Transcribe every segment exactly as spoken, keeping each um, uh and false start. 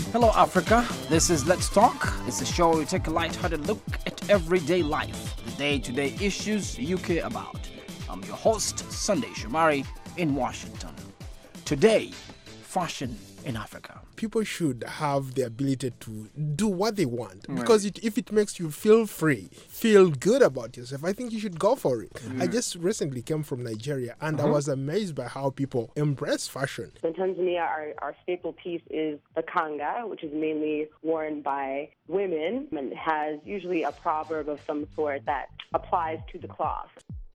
Hello, Africa. This is Let's Talk. It's a show where we take a light-hearted look at everyday life, the day-to-day issues you care about. I'm your host, Sunday Shomari, in Washington. Today, fashion in Africa. People should have the ability to do what they want Right. because it, if it makes you feel free, feel good about yourself, I think you should go for it. Mm. I just recently came from Nigeria and Uh-huh. I was amazed by how people embrace fashion. In Tanzania, our, our staple piece is the kanga, which is mainly worn by women and has usually a proverb of some sort that applies to the cloth.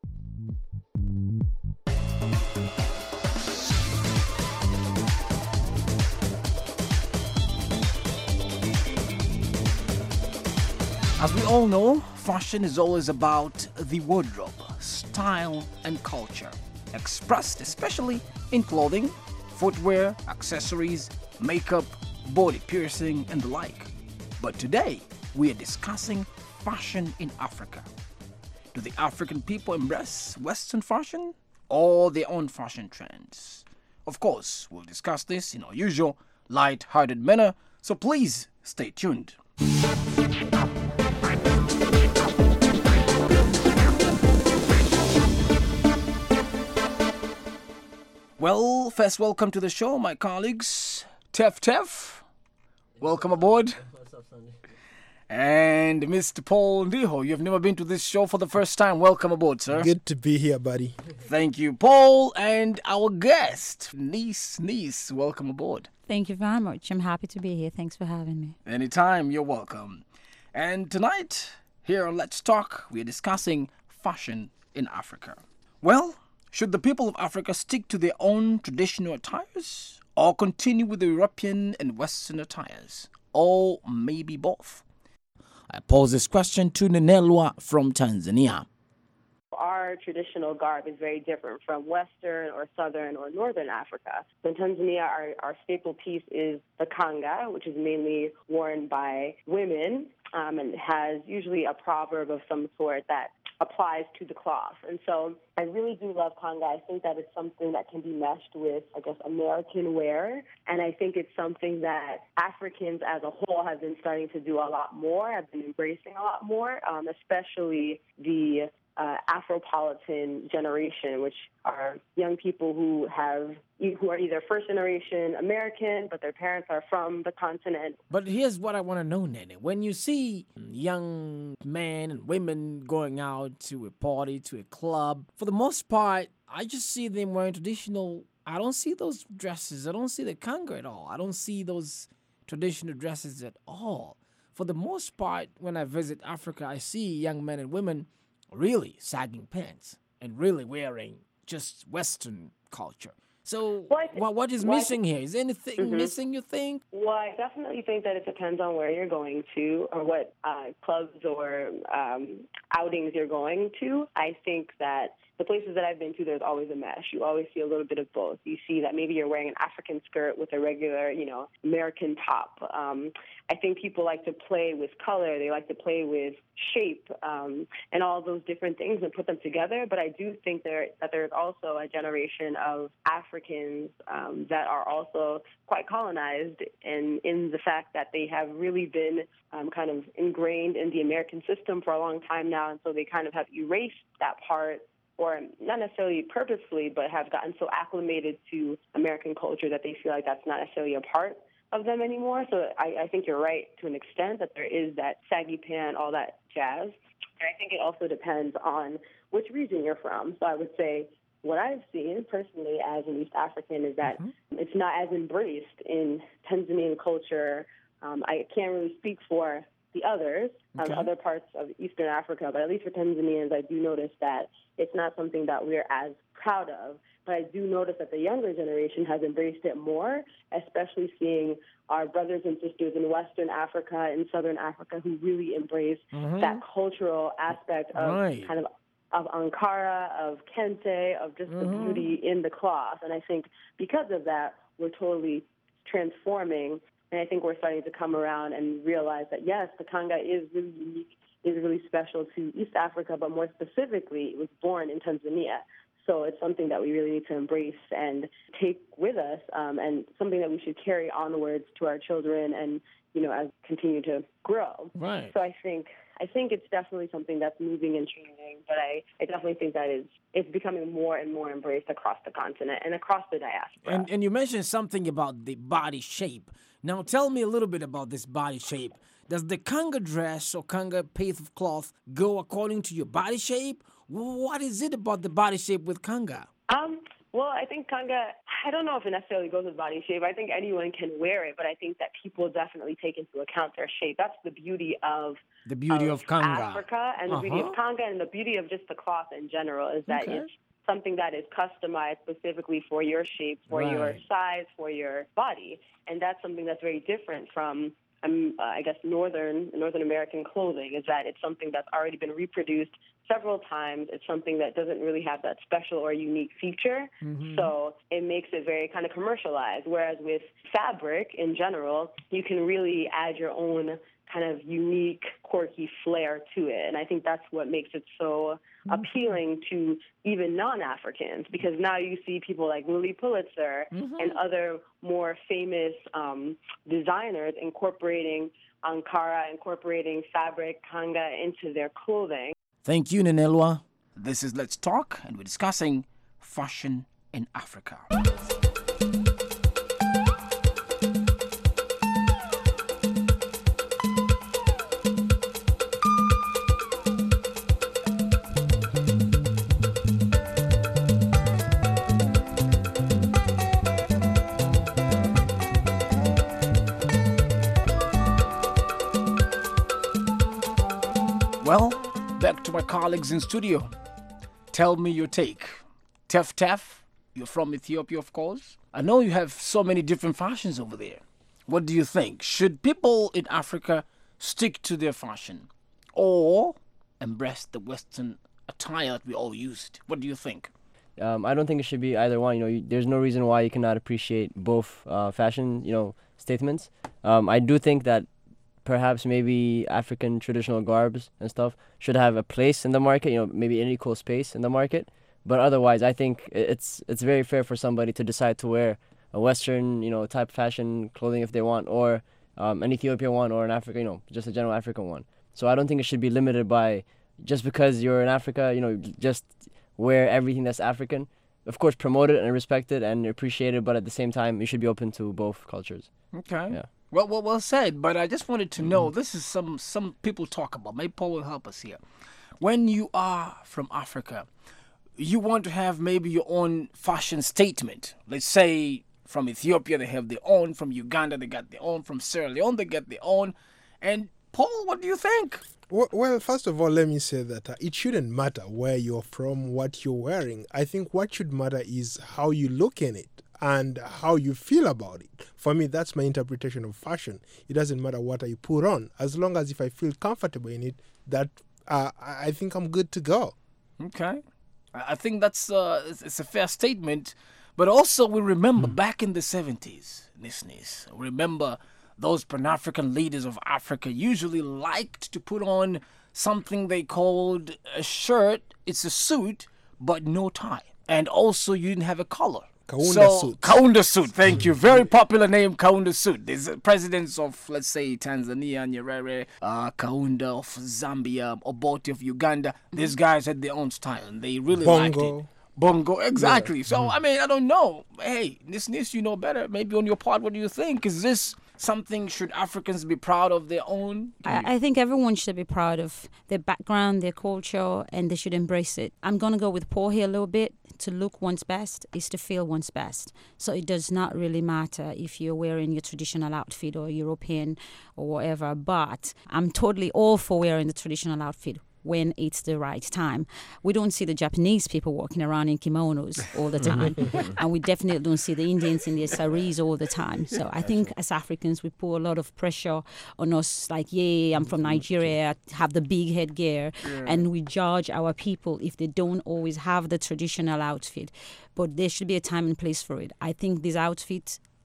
As we all know, fashion is always about the wardrobe, style, and culture, expressed especially in clothing, footwear, accessories, makeup, body piercing, and the like. But today, we are discussing fashion in Africa. Do the African people embrace Western fashion or their own fashion trends? Of course, we'll discuss this in our usual light-hearted manner, so please stay tuned. Well, first welcome to the show, my colleagues. Tef Tef, welcome aboard. What's up, Sunday? And Mister Paul Ndiho, you've never been to this show for the first time. Welcome aboard, sir. Good to be here, buddy. Thank you, Paul. And our guest, Niece Niece, welcome aboard. Thank you very much. I'm happy to be here. Thanks for having me. Anytime, you're welcome. And tonight, here on Let's Talk, we are discussing fashion in Africa. Well, should the people of Africa stick to their own traditional attires or continue with the European and Western attires? Or maybe both? I pose this question to Nenelwa from Tanzania. Our traditional garb is very different from Western or Southern or Northern Africa. So in Tanzania, our, our staple piece is the kanga, which is mainly worn by women um, and has usually a proverb of some sort that applies to the cloth. And so I really do love kanga. I think that it's something that can be meshed with, I guess, American wear. And I think it's something that Africans as a whole have been starting to do a lot more, have been embracing a lot more, um, especially the uh, Afropolitan generation, which are young people who have who are either first generation American, but their parents are from the continent. But here's what I want to know, Nene. When you see young men and women going out to a party, to a club, for the most part, I just see them wearing traditional. I don't see those dresses. I don't see the kanga at all. I don't see those traditional dresses at all. For the most part, when I visit Africa, I see young men and women really sagging pants and really wearing just Western culture. So Well, I thi- what, what is well, I missing here? Is anything Mhm. missing, you think? Well, I definitely think that it depends on where you're going to or what uh, clubs or um, outings you're going to. I think that the places that I've been to, there's always a mesh. You always see a little bit of both. You see that maybe you're wearing an African skirt with a regular, you know, American top. Um, I think people like to play with color. They like to play with shape um, and all those different things and put them together. But I do think there that there's also a generation of Africans um, that are also quite colonized in, in the fact that they have really been um, kind of ingrained in the American system for a long time now. And so they kind of have erased that part, or not necessarily purposefully, but have gotten so acclimated to American culture that they feel like that's not necessarily a part of them anymore. So I, I think you're right to an extent that there is that saggy pant, all that jazz. And I think it also depends on which region you're from. So I would say what I've seen personally as an East African is that mm-hmm. it's not as embraced in Tanzanian culture. Um, I can't really speak for the others, um, Okay. other parts of Eastern Africa, but at least for Tanzanians, I do notice that it's not something that we're as proud of. But I do notice that the younger generation has embraced it more, especially seeing our brothers and sisters in Western Africa and Southern Africa who really embrace Mhm. that cultural aspect of Right. kind of of Ankara, of Kente, of just the Mhm. beauty in the cloth. And I think because of that, we're totally transforming. And I think we're starting to come around and realize that, yes, the kanga is really unique, is really special to East Africa, but more specifically, it was born in Tanzania. So it's something that we really need to embrace and take with us, um, and something that we should carry onwards to our children and, you know, as continue to grow. Right. So I think I think it's definitely something that's moving and changing, but I, I definitely think that is it's becoming more and more embraced across the continent and across the diaspora. And, and you mentioned something about the body shape. Now tell me a little bit about this body shape. Does the Kanga dress or Kanga piece of cloth go according to your body shape? What is it about the body shape with Kanga? Um, well, I think Kanga, I don't know if it necessarily goes with body shape. I think anyone can wear it, but I think that people definitely take into account their shape. That's the beauty of the beauty of, of Kanga. Africa and the uh-huh. beauty of Kanga and the beauty of just the cloth in general is that okay. it's something that is customized specifically for your shape, for right. your size, for your body. And that's something that's very different from Um, uh, I guess, Northern Northern American clothing, is that it's something that's already been reproduced several times. It's something that doesn't really have that special or unique feature. Mm-hmm. So it makes it very kind of commercialized. Whereas with fabric in general, you can really add your own kind of unique, quirky flair to it. And I think that's what makes it so mm-hmm. appealing to even non-Africans, because now you see people like Lilly Pulitzer mm-hmm. and other more famous um, designers incorporating Ankara, incorporating fabric, Kanga into their clothing. Thank you, Nenelwa. This is Let's Talk, and we're discussing fashion in Africa. Well, back to my colleagues in studio. Tell me your take. Tef Tef, you're from Ethiopia, of course. I know you have so many different fashions over there. What do you think? Should people in Africa stick to their fashion or embrace the Western attire that we all used? What do you think? Um, I don't think it should be either one. You know, you, there's no reason why you cannot appreciate both uh, fashion, you know, statements. Um, I do think that perhaps maybe African traditional garbs and stuff should have a place in the market, you know, maybe an equal space in the market. But otherwise, I think it's it's very fair for somebody to decide to wear a Western, you know, type of fashion clothing if they want, or um, an Ethiopian one, or an African, you know, just a general African one. So I don't think it should be limited by just because you're in Africa, you know, just wear everything that's African. Of course, promote it and respect it and appreciate it, but at the same time, you should be open to both cultures. Okay. Yeah. Well, well, well said. But I just wanted to know, mm-hmm. this is some some people talk about. Maybe Paul will help us here. When you are from Africa, you want to have maybe your own fashion statement. Let's say from Ethiopia, they have their own. From Uganda, they got their own. From Sierra Leone, they get their own. And Paul, what do you think? Well, first of all, let me say that uh, it shouldn't matter where you're from, what you're wearing. I think what should matter is how you look in it and how you feel about it. For me, that's my interpretation of fashion. It doesn't matter what I put on. As long as if I feel comfortable in it, that uh, I think I'm good to go. Okay. I think that's uh, it's a fair statement. But also we remember mm. back in the seventies, Nisnis, remember those Pan-African leaders of Africa usually liked to put on something they called a shirt. It's a suit, but no tie. And also you didn't have a collar. Kaunda so, suit. Kaunda suit, thank you. Very popular name, Kaunda suit. There's presidents of, let's say, Tanzania, Nyerere, uh, Kaunda of Zambia, Obote of Uganda. These guys had their own style, and they really Bongo. liked it. Bongo, exactly. Yeah. So, Mm. I mean, I don't know. Hey, this, this, you know better. Maybe on your part, what do you think? Is this something, should Africans be proud of their own? I, I think everyone should be proud of their background, their culture, and they should embrace it. I'm going to go with Paul here a little bit. To look one's best is to feel one's best. So it does not really matter if you're wearing your traditional outfit or European or whatever, but I'm totally all for wearing the traditional outfit when it's the right time. We don't see the Japanese people walking around in kimonos all the time. And we definitely don't see the Indians in their saris all the time. So I think as Africans, we put a lot of pressure on us, like, yeah, I'm from Nigeria, have the big headgear. Yeah. And we judge our people if they don't always have the traditional outfit. But there should be a time and place for it. I think these outfits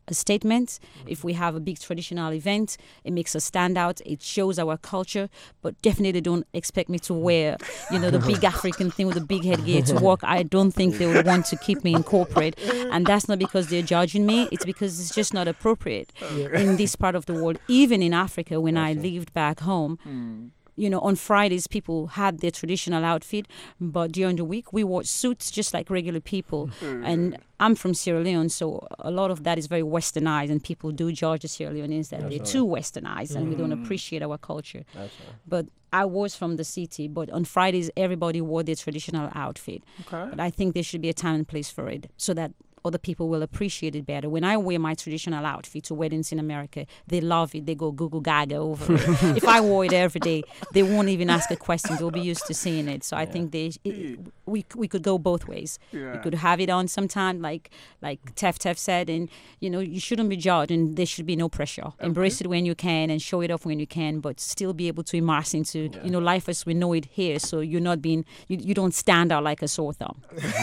a statement. If we have a big traditional event, it makes us stand out. It shows our culture. But definitely don't expect me to wear, you know, the big African thing with the big headgear to work. I don't think they would want to keep me in corporate. And that's not because they're judging me. It's because it's just not appropriate in this part of the world. Even in Africa, when I lived back home, mm. you know, on Fridays, people had their traditional outfit, but during the week, we wore suits just like regular people. Mm. And I'm from Sierra Leone, so a lot of that is very westernized, and people do judge the Sierra Leoneans that That's they're right. too westernized, and mm. we don't appreciate our culture. That's right. But I was from the city, but on Fridays, everybody wore their traditional outfit. Okay. But I think there should be a time and place for it, so that other people will appreciate it better. When I wear my traditional outfit to weddings in America, they love it. They go Google Gaga over it. If I wore it every day, they won't even ask a question. They'll be used to seeing it. So I yeah. think they it, we we could go both ways. Yeah. We could have it on sometime, like like Tef Tef said, and you know you shouldn't be judged, and there should be no pressure. Okay. Embrace it when you can, and show it off when you can, but still be able to immerse into yeah. you know life as we know it here. So you're not being you, you don't stand out like a sore thumb.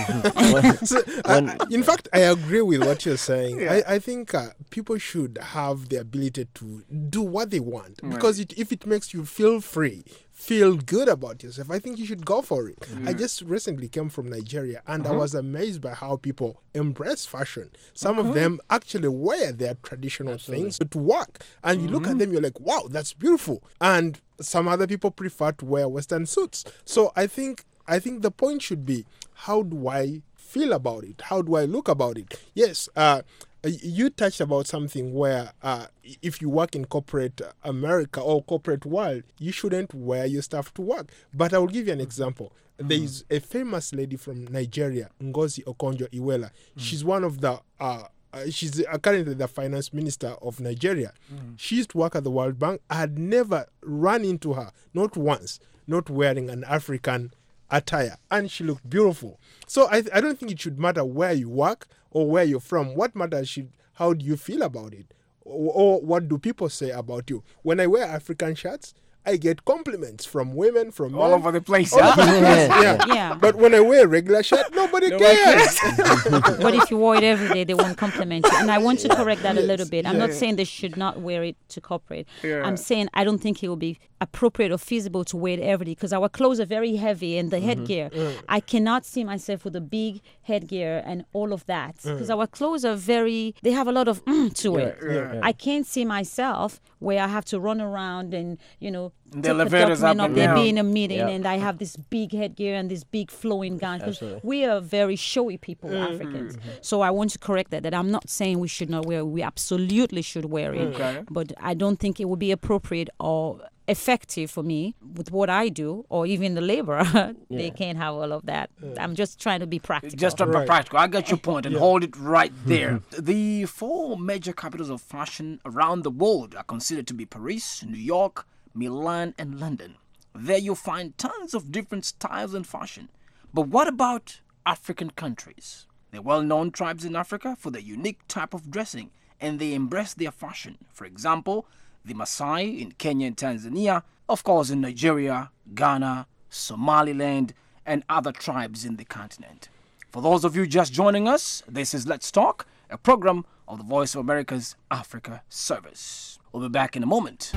so, uh, in fact. I agree with what you're saying. Yeah. I, I think uh, people should have the ability to do what they want. Right. Because it, if it makes you feel free, feel good about yourself, I think you should go for it. Mm. I just recently came from Nigeria, and uh-huh. I was amazed by how people embrace fashion. Some uh-huh. of them actually wear their traditional Absolutely. things to work. And you mm-hmm. look at them, you're like, wow, that's beautiful. And some other people prefer to wear Western suits. So I think I think the point should be, how do I feel about it? How do I look about it? Yes, uh, you touched about something where uh, if you work in corporate America or corporate world, you shouldn't wear your stuff to work. But I will give you an example. Mm-hmm. There is a famous lady from Nigeria, Ngozi Okonjo-Iweala. Mm-hmm. She's one of the... Uh, Uh, she's uh, currently the finance minister of Nigeria. Mm. She used to work at the World Bank. I had never run into her, not once, not wearing an African attire, and she looked beautiful. So I, I don't think it should matter where you work or where you're from. What matters should, how do you feel about it, or, or what do people say about you? When I wear African shirts, I get compliments from women, from all men. over the place. All Yeah. over the place. Yeah. Yeah. Yeah. But when I wear a regular shirt, nobody, nobody cares. But if you wore it every day, they won't compliment you. And I want to correct that Yes. a little bit. I'm Yeah. not saying they should not wear it to corporate. Yeah. I'm saying I don't think it will be appropriate or feasible to wear it every day, because our clothes are very heavy, and the mm-hmm. headgear. Mm. I cannot see myself with a big headgear and all of that, because mm. our clothes are very, they have a lot of mm to Yeah, it. yeah, yeah. I can't see myself where I have to run around and, you know, The take elevators the document up up and there, down. be in a meeting, Yeah. and I have this big headgear and this big flowing gown. Because Absolutely. we are very showy people, Africans. So I want to correct that, that I'm not saying we should not wear it. We absolutely should wear it. Okay. But I don't think it would be appropriate or effective for me with what I do, or even the laborer. They can't have all of that. I'm just trying to be practical. Just to be Right. practical. I got your point, and Yeah. hold it right there. The four major capitals of fashion around the world are considered to be Paris, New York, Milan, and London. There you'll find tons of different styles and fashion. But what about African countries? They're well-known tribes in Africa for their unique type of dressing, and they embrace their fashion. For example, the Maasai in Kenya and Tanzania, of course in Nigeria, Ghana, Somaliland, and other tribes in the continent. For those of you just joining us, this is Let's Talk, a program of the Voice of America's Africa Service. We'll be back in a moment.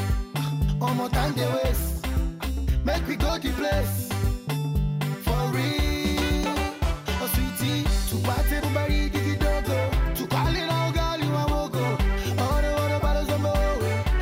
One more time they waste. Make me go the place. For real. Oh sweetie. To party to bury the dogo. To call it out girl you a wogo. All the water bottles of more.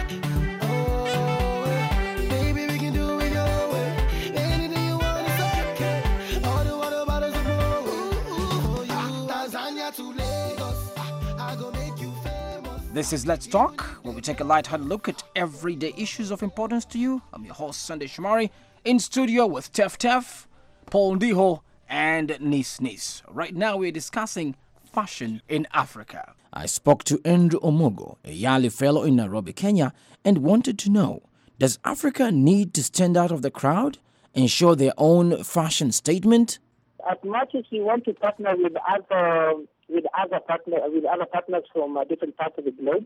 Oh baby we can do it your way. Anything you want is okay. All the water bottles of more. Ooh, ooh, for you. Tanzania to Lagos. I go make you famous. This is Let's Talk, where we take a light-hearted look at everyday issues of importance to you. I'm your host, Sunday Shomari, in studio with Tef Tef, Paul Ndiho, and Nis Nis. Right now, we're discussing fashion in Africa. I spoke to Andrew Omogo, a Yale fellow in Nairobi, Kenya, and wanted to know, does Africa need to stand out of the crowd and show their own fashion statement? As much as we want to partner with other with other partner with other partners from uh, different parts of the globe,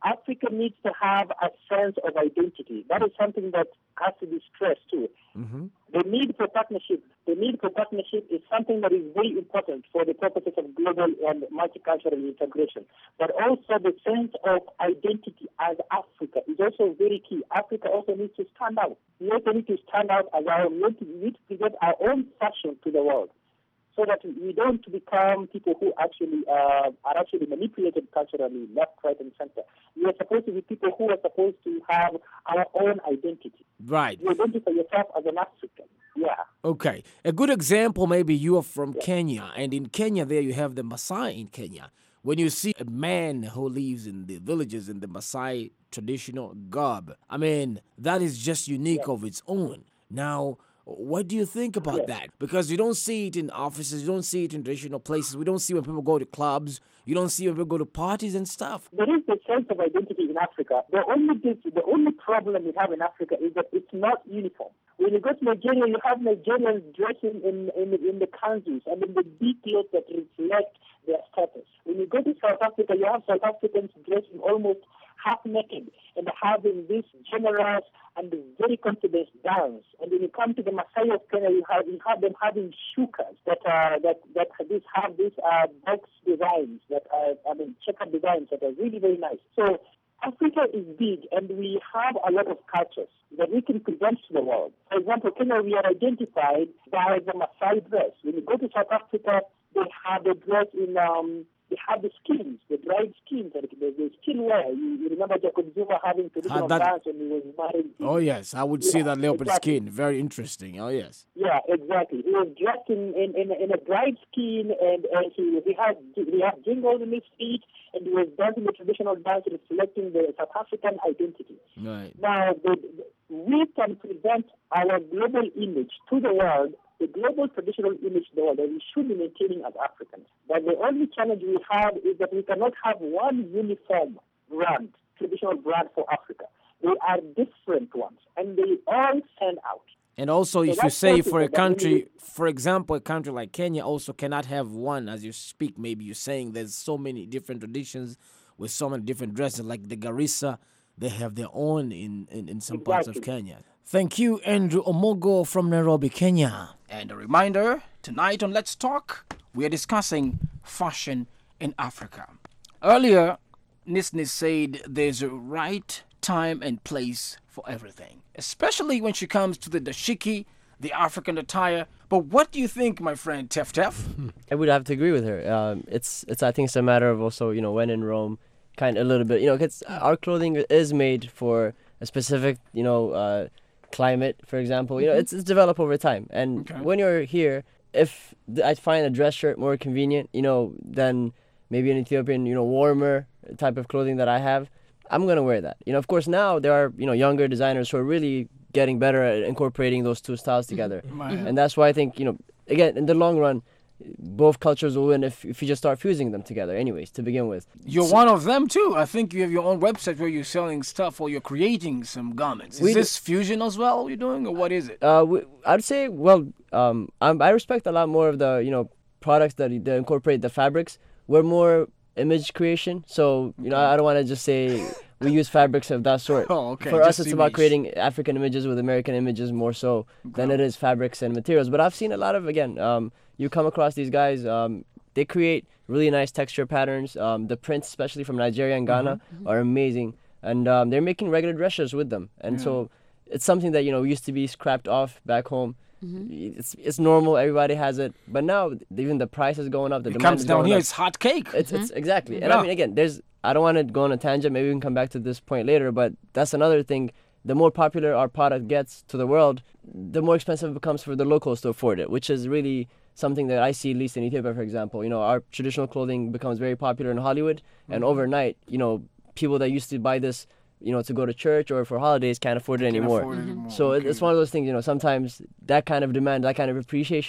Africa needs to have a sense of identity. That is something that has to be stressed too. Mm-hmm. The need for partnership, the need for partnership is something that is very important for the purposes of global and multicultural integration. But also the sense of identity as Africa is also very key. Africa also needs to stand out. We also need to stand out as our own. We need to, we need to present our own fashion to the world, so that we don't become people who actually uh, are actually manipulated culturally, left, right, and center. We are supposed to be people who are supposed to have our own identity. Right. You identify yourself as an African. Yeah. Okay. A good example, maybe you are from Kenya, and in Kenya there you have the Maasai in Kenya. When you see a man who lives in the villages in the Maasai traditional garb, I mean, that is just unique of its own. Now, what do you think about Yes. that? Because you don't see it in offices, you don't see it in traditional places, we don't see when people go to clubs, you don't see when people go to parties and stuff. There is a sense of identity in Africa. The only dis- the only problem we have in Africa is that it's not uniform. When you go to Nigeria, you have Nigerians dressing in in, in the kanzus and in the big clothes that reflect their status. When you go to South Africa, you have South Africans dressing almost half naked and having this generous and very confident dance. And when you come to the Maasai of Kenya, you have you have them having shukas that are that that this have these uh, box designs that are I mean checkered designs that are really very nice. So Africa is big, and we have a lot of cultures that we can present to the world. For example, Kenya, we are identified by the Maasai dress. When you go to South Africa, they have the dress in um, they have the skins, the dried skins, and the, the skin wear. You, you remember Jacob Zuma having traditional that- dance when he was married. Oh, yes, I would see Yeah, that leopard exactly. skin. Very interesting. Oh, yes. Yeah, exactly. He was dressed in in, in, in a dried skin, and, and he he had he had jingles in his feet, and he was dancing the traditional dance, reflecting the South African identity. Right. Now, the, the, we can present our global image to the world, the global traditional image to the world that we should be maintaining as Africans. But the only challenge we have is that we cannot have one uniform brand, traditional brand for Africa. They are different ones, and they all stand out. And also, if you that's say something for a that when country, you- for example, a country like Kenya also cannot have one, as you speak, maybe you're saying there's so many different traditions with so many different dresses, like the Garissa, they have their own in, in, in some parts of Exactly. Kenya. Thank you, Andrew Omogo from Nairobi, Kenya. And a reminder, tonight on Let's Talk, we are discussing fashion in Africa. Earlier, Nisni said there's a right time and place for everything, especially when she comes to the dashiki, the African attire. But what do you think, my friend Tef Tef? I would have to agree with her. Um, it's it's I think it's a matter of also, you know, when in Rome, kind of a little bit, you know, 'cause our clothing is made for a specific, you know, uh, climate, for example. You know, it's it's developed over time, and Okay. when you're here, if th- I find a dress shirt more convenient, you know, than maybe an Ethiopian, you know, warmer type of clothing that I have, I'm gonna wear that. You know, of course, now there are, you know, younger designers who are really getting better at incorporating those two styles together, and that's why I think, you know, again, in the long run, both cultures will win if, if you just start fusing them together anyways to begin with. You're one of them too. I think you have your own website where you're selling stuff or you're creating some garments. Is We do- this fusion as well you're doing, or what is it? Uh, we, I'd say, well, um, I'm, I respect a lot more of the, you know, products that, that incorporate the fabrics. We're more image creation, so, you know, I don't want to just say we use fabrics of that sort. Oh, okay. For us, just it's about image. creating African images with American images more so than it is fabrics and materials. But I've seen a lot of, again, um, you come across these guys, um, they create really nice texture patterns. Um, the prints, especially from Nigeria and Ghana, Mm-hmm. are amazing. And um, they're making regular dress shirts with them. And so it's something that, you know, used to be scrapped off back home. It's it's normal, everybody has it. But now, even the price is going up, the It demand comes is down going here, up. it's hot cake. It's it's exactly, and Yeah. I mean again, there's I don't want to go on a tangent. Maybe we can come back to this point later, but that's another thing. The more popular our product gets to the world, the more expensive it becomes for the locals to afford it, which is really something that I see, at least in Ethiopia, for example. You know, our traditional clothing becomes very popular in Hollywood, and overnight, you know, people that used to buy this, you know, to go to church or for holidays can't afford it Can't anymore. afford it anymore. So it- Okay. it's one of those things, you know, sometimes that kind of demand, that kind of appreciation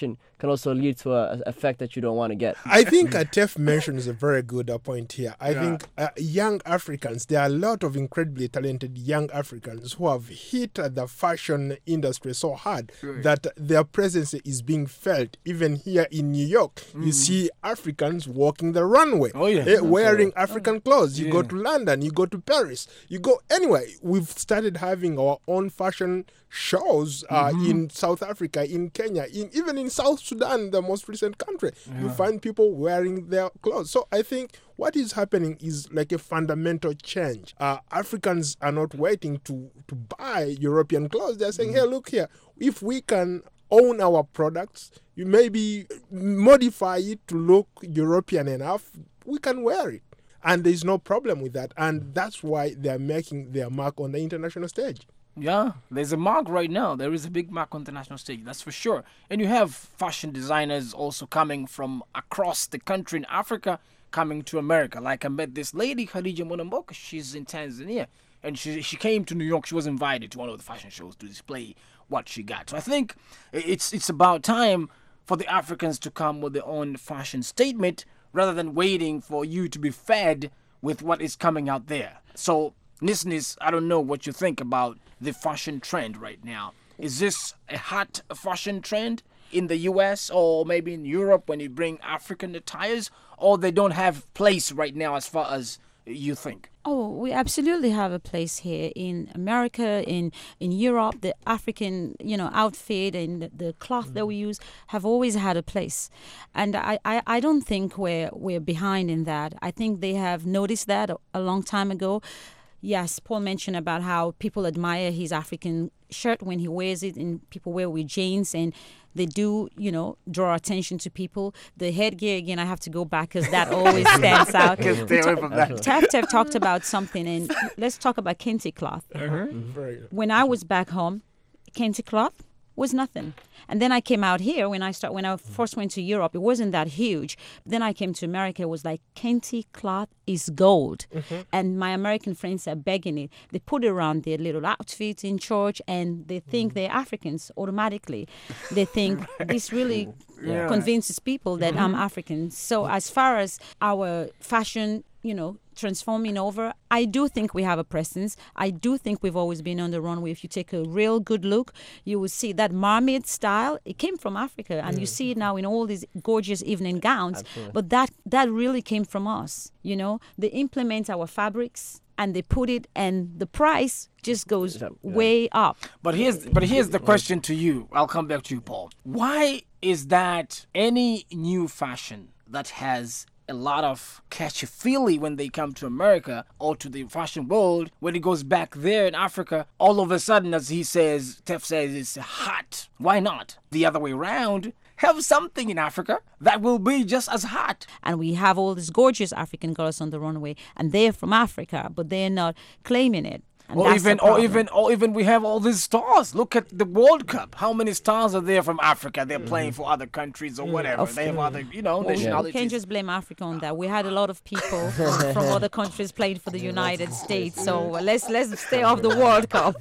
can also lead to a, a effect that you don't want to get. I think uh, Tef mentions a very good uh, point here. I Yeah. think uh, young Africans, there are a lot of incredibly talented young Africans who have hit uh, the fashion industry so hard Right. that their presence is being felt. Even here in New York, you see Africans walking the runway, Oh, yeah. eh, wearing African clothes. You go Yeah. to London, you go to Paris, you go anywhere. We've started having our own fashion shows uh, in South Africa, in Kenya, in even in South Sudan, the most recent country. You find people wearing their clothes. So I think what is happening is like a fundamental change. Uh, Africans are not waiting to, to buy European clothes. They're saying, hey, look here, if we can own our products, you maybe modify it to look European enough, we can wear it. And there's no problem with that. And that's why they're making their mark on the international stage. Yeah, there's a mark right now. There is a big mark on the national stage, that's for sure. And you have fashion designers also coming from across the country in Africa, coming to America. Like I met this lady, Khadija Monamboka. She's in Tanzania. And she she came to New York. She was invited to one of the fashion shows to display what she got. So I think it's it's about time for the Africans to come with their own fashion statement rather than waiting for you to be fed with what is coming out there. So, listeners, I don't know what you think about the fashion trend right now. Is this a hot fashion trend in the U S or maybe in Europe when you bring African attires, or they don't have place right now as far as you think? Oh, we absolutely have a place here in America, in in Europe. The African, you know, outfit and the, the cloth that we use have always had a place, and I, I, I don't think we're we're behind in that. I think they have noticed that a, a long time ago. Yes, Paul mentioned about how people admire his African shirt when he wears it, and people wear with jeans, and they do, you know, draw attention to people. The headgear, again, I have to go back because that always stands out. Can't stay away from that. Tef Tef talked about something, and let's talk about kente cloth. Very good. When I was back home, kente cloth was nothing. And then I came out here when I start when I first went to Europe, it wasn't that huge. Then I came to America, it was like kente cloth is gold. And my American friends are begging it. They put it around their little outfits in church and they think they're Africans automatically. They think this really Yeah. convinces people that I'm African. So as far as our fashion, you know, transforming over, I do think we have a presence. I do think we've always been on the runway. If you take a real good look, you will see that mermaid style, it came from Africa, and you see it now in all these gorgeous evening gowns. Absolutely. But that that really came from us. You know, they implement our fabrics and they put it, and the price just goes Yeah. way up. But here's but here's the question to you. I'll come back to you, Paul. Why is that any new fashion that has a lot of catchy feely when they come to America or to the fashion world, when it goes back there in Africa, all of a sudden, as he says, Tef says, it's hot. Why not? The other way around, have something in Africa that will be just as hot. And we have all these gorgeous African girls on the runway, and they're from Africa, but they're not claiming it. And Or that's the even, or problem. even, or even, we have all these stars. Look at the World Cup. How many stars are there from Africa? They're playing for other countries or whatever. Of They have other, you know, Well, we nationalities. can't just blame Africa on that. We had a lot of people from, from other countries playing for the United States. So let's let's stay off the World Cup.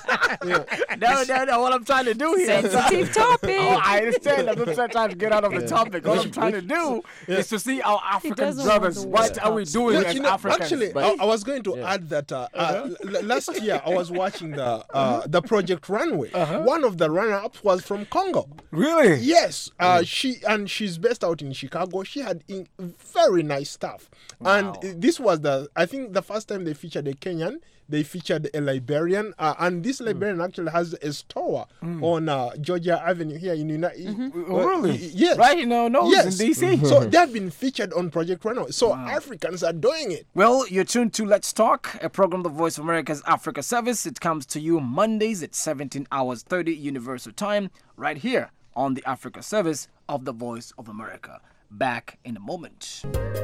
No, no, no. What I'm trying to do here. Sensitive topic. Oh, I understand. I'm not trying to get out of the topic. All I'm trying to do is to see our African doesn't want brothers. the What World are we Cup. doing Yeah, as you know, Africans? actually, I, I was going to add that uh, uh, l- last year I was watching the uh, the Project Runway. One of the runner-ups was from Congo. Really? Yes, uh, she and she's based out in Chicago. She had in very nice stuff, and uh, this was the I think the first time they featured a Kenyan. They featured a Liberian, uh, and this Liberian actually has a store on uh, Georgia Avenue here in United. Oh, really? Yes. Right? No, no, Yes. it's in D C. So they have been featured on Project Runway. So Africans are doing it. Well, you're tuned to Let's Talk, a program the Voice of America's Africa Service. It comes to you Mondays at seventeen hours thirty Universal Time, right here on the Africa Service of the Voice of America. Back in a moment.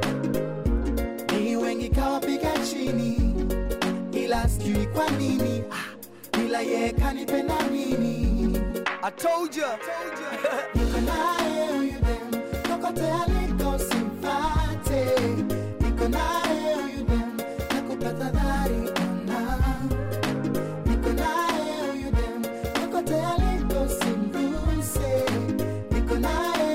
Ni wengi kawapiga chini, ila sijui kwa nini, ah, ila yeye kanipenda mimi. I told ya, niko naye huyu dem, kokote aliko simpate. Niko naye huyu dem, nakupata dhari ona. Niko naye huyu dem, kokote aliko simguse. Niko naye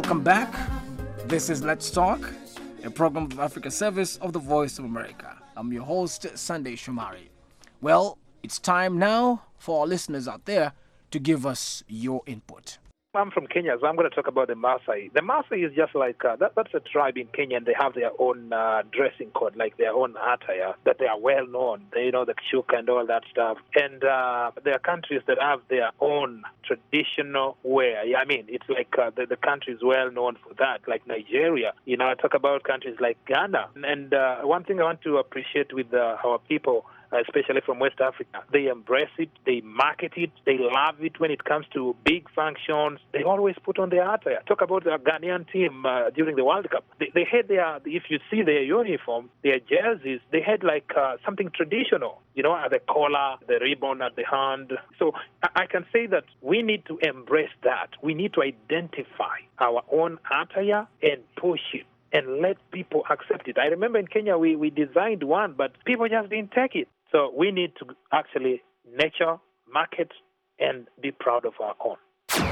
Welcome back. This is Let's Talk, a program of Africa Service of the Voice of America. I'm your host, Sunday Shumari. Well, it's time now for our listeners out there to give us your input. I'm from Kenya, so I'm going to talk about the Maasai. The Maasai is just like, uh, that, that's a tribe in Kenya, and they have their own uh, dressing code, like their own attire, that they are well known. They know the shuka and all that stuff. And uh, there are countries that have their own traditional wear. Yeah, I mean, it's like uh, the, the country is well known for that, like Nigeria. You know, I talk about countries like Ghana. And uh, one thing I want to appreciate with uh, our people, especially from West Africa, they embrace it, they market it, they love it when it comes to big functions. They always put on their attire. Talk about the Ghanaian team uh, during the World Cup. They, they had their, if you see their uniform, their jerseys, they had like uh, something traditional, you know, at the collar, the ribbon at the hand. So I, I can say that we need to embrace that. We need to identify our own attire and push it and let people accept it. I remember in Kenya we, we designed one, but people just didn't take it. So we need to actually nurture, market, and be proud of our own.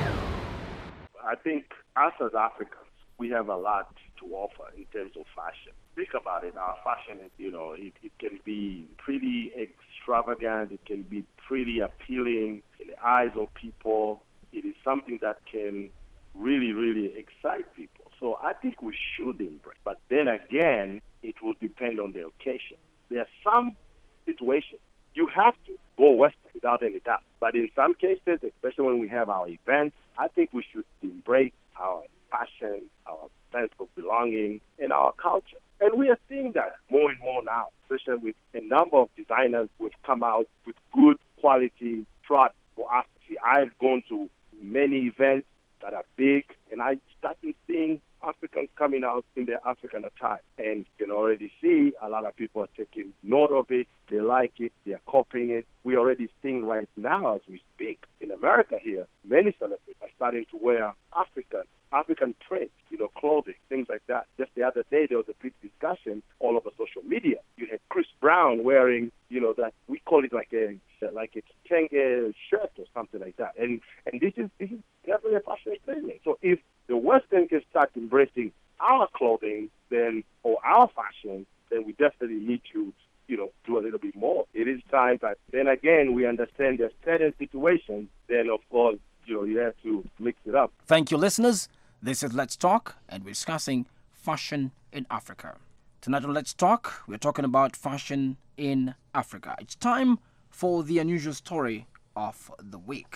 I think us as Africans, we have a lot to offer in terms of fashion. Think about it. Our fashion, you know, it, it can be pretty extravagant. It can be pretty appealing in the eyes of people. It is something that can really, really excite people. So I think we should embrace. But then again, it will depend on the occasion. There are some situations you have to go Western without any doubt. But in some cases, especially when we have our events, I think we should embrace our passion, our sense of belonging, and our culture. And we are seeing that more and more now, especially with a number of designers who have come out with good quality products for us. I've gone to many events that are big, and I started seeing Africans coming out in their African attire. And you can already see a lot of people are taking note of it. They like it. They are copying it. We're already seeing right now as we speak. In America here, many celebrities are starting to wear African, African print, you know, clothing, things like that. Just the other day, there was a big discussion all over social media. You had Chris Brown wearing, you know, that we call it like a like a Kenge shirt or something like that. And and this is this is definitely a fashion statement. So if the Western can start embracing our clothing, then or our fashion, then we definitely need to, you know, do a little bit more. It is time, but then again, we understand there's certain situations. Then of course, you know, you have to mix it up. Thank you, listeners. This is Let's Talk, and we're discussing fashion in Africa. Tonight on Let's Talk, we're talking about fashion in Africa. It's time for the unusual story of the week.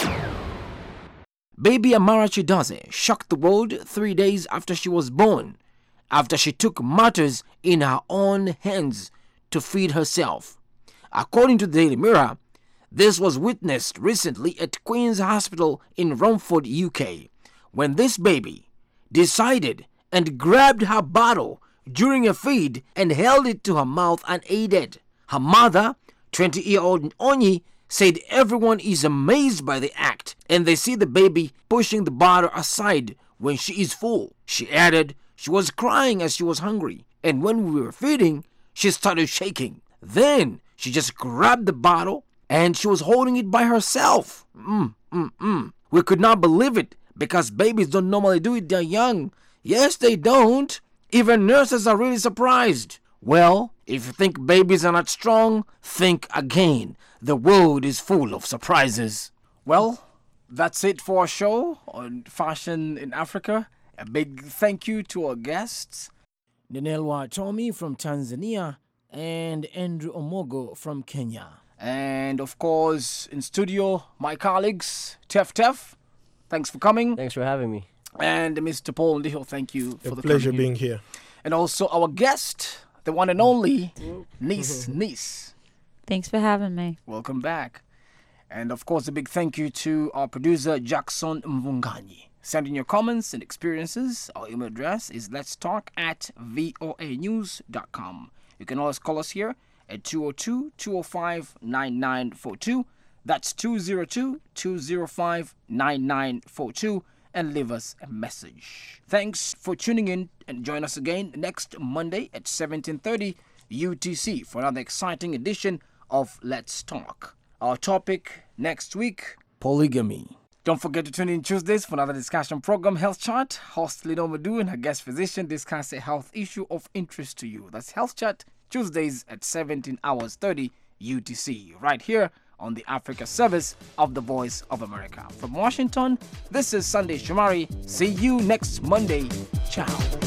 Baby Amara Chidozie shocked the world three days after she was born, after she took matters in her own hands to feed herself. According to the Daily Mirror, this was witnessed recently at Queen's Hospital in Romford, U K, when this baby decided and grabbed her bottle during a feed and held it to her mouth unaided. Her mother, twenty-year-old Onyi, said everyone is amazed by the act and they see the baby pushing the bottle aside when she is full. She added she was crying as she was hungry, and when we were feeding, she started shaking. Then she just grabbed the bottle and she was holding it by herself. Mm, mm, mm. We could not believe it because babies don't normally do it. They're young. Yes, they don't. Even nurses are really surprised. Well, if you think babies are not strong, think again. The world is full of surprises. Well, that's it for our show on fashion in Africa. A big thank you to our guests, Nenelwa Tommy from Tanzania and Andrew Omogo from Kenya. And of course, in studio, my colleagues, Tef Tef. Thanks for coming. Thanks for having me. And Mister Paul Ndiho, thank you for a the pleasure coming being here. And also our guest, the one and only Niece Niece. Thanks for having me. Welcome back. And of course, a big thank you to our producer, Jackson Mvunganyi. Send in your comments and experiences. Our email address is let's talk at voa news dot com. You can always call us here at two oh two, two oh five, nine nine four two. That's two oh two, two oh five, nine nine four two. And leave us a message. Thanks for tuning in, and join us again next Monday at seventeen thirty U T C for another exciting edition of Let's Talk. Our topic next week, polygamy. Don't forget to tune in Tuesdays for another discussion program, Health Chat. Host Lino Madu and her guest physician discuss a health issue of interest to you. That's Health Chat, Tuesdays at seventeen hours thirty U T C, right here on the Africa service of the Voice of America. From Washington, this is Sunday Shomari. See you next Monday. Ciao.